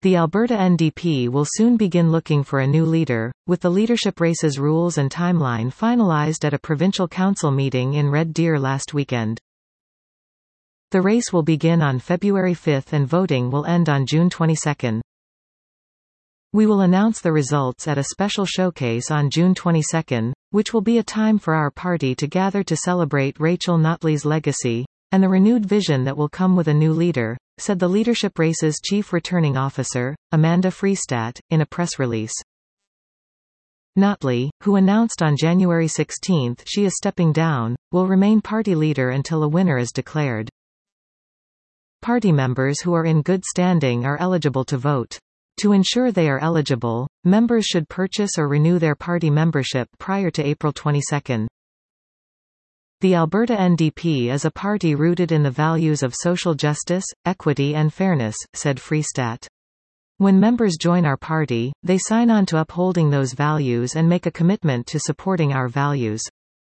The Alberta NDP will soon begin looking for a new leader, with the leadership race's rules and timeline finalized at a provincial council meeting in Red Deer last weekend. The race will begin on February 5 and voting will end on June 22. We will announce the results at a special showcase on June 22, which will be a time for our party to gather to celebrate Rachel Notley's legacy, and the renewed vision that will come with a new leader, said the leadership race's chief returning officer, Amanda Freestadt, in a press release. Notley, who announced on January 16 she is stepping down, will remain party leader until a winner is declared. Party members who are in good standing are eligible to vote. To ensure they are eligible, members should purchase or renew their party membership prior to April 22. The Alberta NDP is a party rooted in the values of social justice, equity and fairness, said Freestadt. When members join our party, they sign on to upholding those values and make a commitment to supporting our values.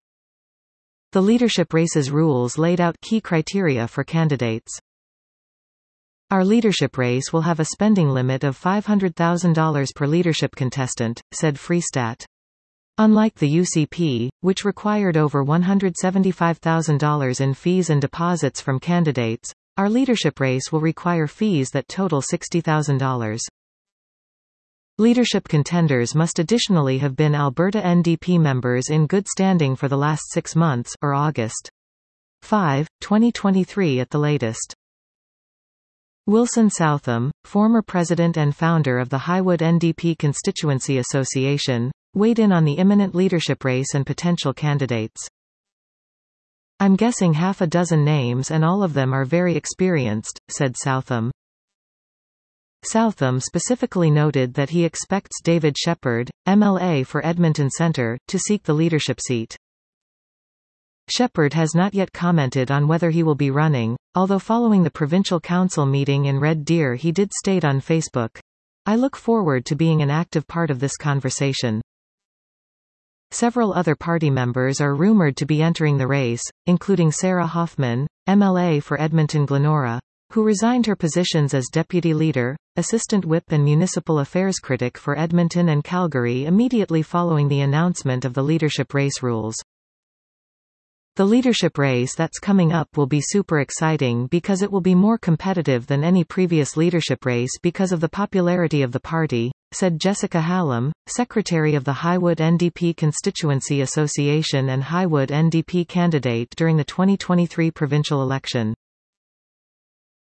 The leadership race's rules laid out key criteria for candidates. Our leadership race will have a spending limit of $500,000 per leadership contestant, said Freestadt. Unlike the UCP, which required over $175,000 in fees and deposits from candidates, our leadership race will require fees that total $60,000. Leadership contenders must additionally have been Alberta NDP members in good standing for the last 6 months, or August 5, 2023 at the latest. Wilson Southam, former president and founder of the Highwood NDP Constituency Association, weighed in on the imminent leadership race and potential candidates. "I'm guessing half a dozen names and all of them are very experienced," said Southam. Southam specifically noted that he expects David Shepherd, MLA for Edmonton Centre, to seek the leadership seat. Shepherd has not yet commented on whether he will be running, although following the provincial council meeting in Red Deer he did state on Facebook, "I look forward to being an active part of this conversation." Several other party members are rumoured to be entering the race, including Sarah Hoffman, MLA for Edmonton-Glenora, who resigned her positions as deputy leader, assistant whip and municipal affairs critic for Edmonton and Calgary immediately following the announcement of the leadership race rules. The leadership race that's coming up will be super exciting because it will be more competitive than any previous leadership race because of the popularity of the party, said Jessica Hallam, secretary of the Highwood NDP Constituency Association and Highwood NDP candidate during the 2023 provincial election.